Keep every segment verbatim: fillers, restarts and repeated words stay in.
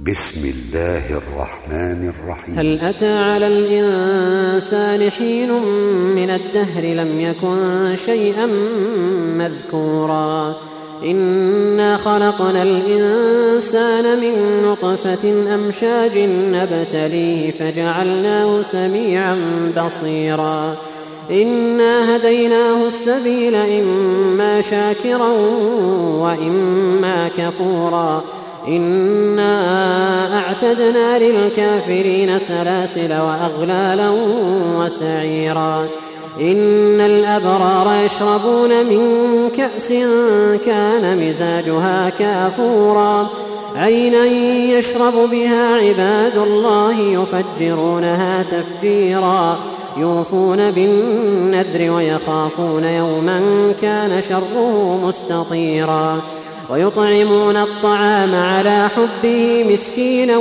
بسم الله الرحمن الرحيم. هل أتى على الإنسان حين من الدهر لم يكن شيئا مذكورا إنا خلقنا الإنسان من نطفة أمشاج نبتليه فجعلناه سميعا بصيرا إنا هديناه السبيل إما شاكرا وإما كفورا إنا أعتدنا للكافرين سلاسل وأغلالا وسعيرا إن الأبرار يشربون من كأس كان مزاجها كافورا عينا يشرب بها عباد الله يفجرونها تفجيرا يوفون بالنذر ويخافون يوما كان شره مستطيرا ويطعمون الطعام على حبه مسكينا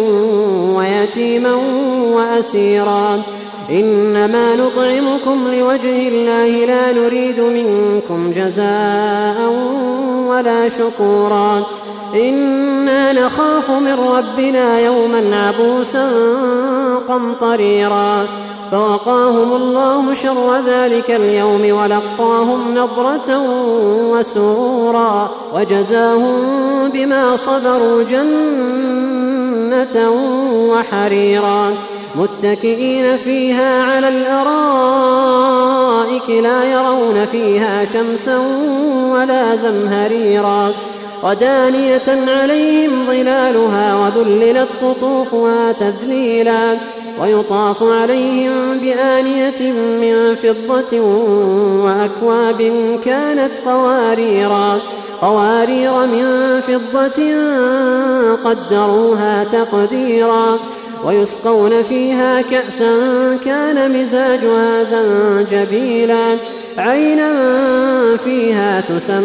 ويتيما وأسيرا إنما نطعمكم لوجه الله لا نريد منكم جزاء ولا شكورا إنا نخاف من ربنا يوما عبوسا قمطريرا فوقاهم الله شر ذلك اليوم ولقاهم نضرة وسرورا وجزاهم بما صبروا جنة وحريرا متكئين فيها على الأرائك لا يرون فيها شمسا ولا زمهريرا ودانية عليهم ظلالها وذللت قطوفها تذليلا ويطاف عليهم بآنية من فضة وأكواب كانت قواريرا قوارير من فضة قدروها تقديرا ويسقون فيها كأسا كان مزاجها زنجبيلا عينا فيها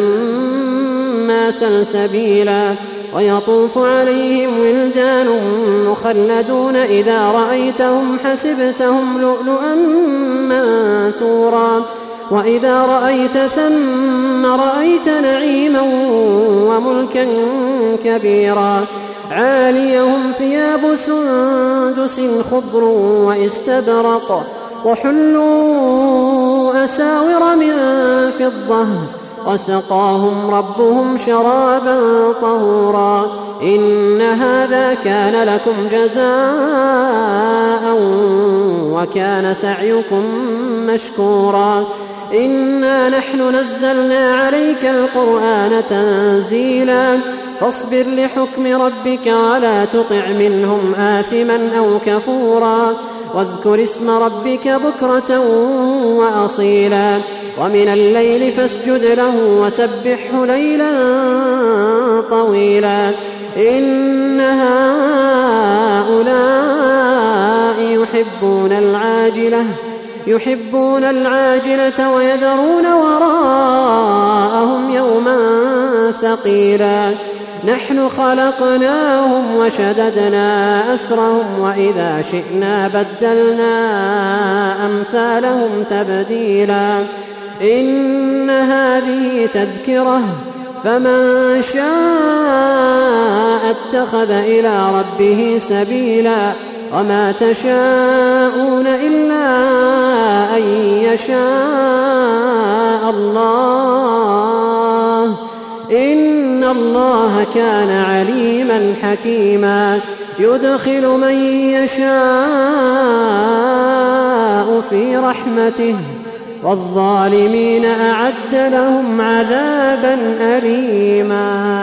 تسمى سلسبيلا ويطوف عليهم ولدان مخلدون إذا رأيتهم حسبتهم لؤلؤا منثورا وإذا رأيت ثم رأيت نعيما وملكا كبيرا عاليهم ثياب سندس خضر واستبرق وحلوا أساور من فضة وسقاهم ربهم شرابا طهورا إن هذا كان لكم جزاء وكان سعيكم مشكورا إنا نحن نزلنا عليك القرآن تنزيلا فاصبر لحكم ربك ولا تطع منهم آثما أو كفورا واذكر اسم ربك بكرة وأصيلا ومن الليل فاسجد له وسبحه ليلا طويلا إن هؤلاء يحبون العاجلة يحبون العاجلة ويذرون وراءهم يوما ثقيلا نحن خلقناهم وشددنا أسرهم وإذا شئنا بدلنا أمثالهم تبديلا إن هذه تذكرة فمن شاء اتخذ إلى ربه سبيلا وما تشاءون إلا أن يشاء الله إن الله كان عليما حكيما يدخل من يشاء في رحمته والظالمين أعد لهم عذابا أليما.